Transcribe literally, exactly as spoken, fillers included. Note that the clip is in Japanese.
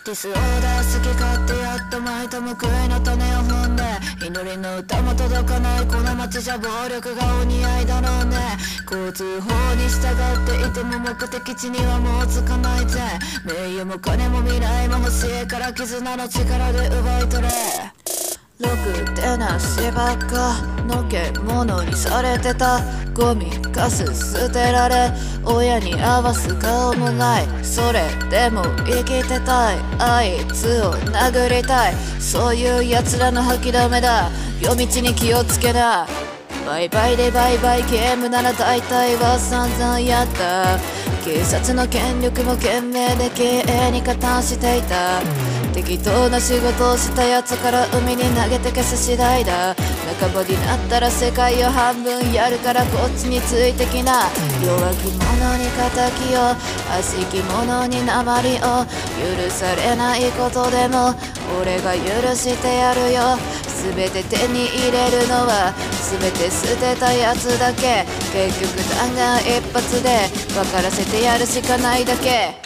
ディスオーダー好き勝手やっとまいた報いの種を踏んで、祈りの歌も届かないこの街じゃ暴力がお似合いだろうね。交通法に従っていても目的地にはもう着かないぜ。名誉も金も未来も欲しいから絆の力で奪い取れ。ろくでなしばっかのけ物にされてた。ゴミかす捨てられ親に合わす顔もない。それでも生きてたい。あいつを殴りたい。そういう奴らの吐きだめだ。夜道に気をつけな。バイバイでバイバイゲームなら大体は散々やった。警察の権力も懸命で経営に加担していた。適当な仕事をしたやつから海に投げて消す次第だ。半ばになったら世界を半分やるからこっちについてきな。弱き者に敵を悪しき者に鉛を許されないことでも俺が許してやるよ。全て手に入れるのは全て捨てたやつだけ。結局弾丸一発で分からせてやるしかないだけ。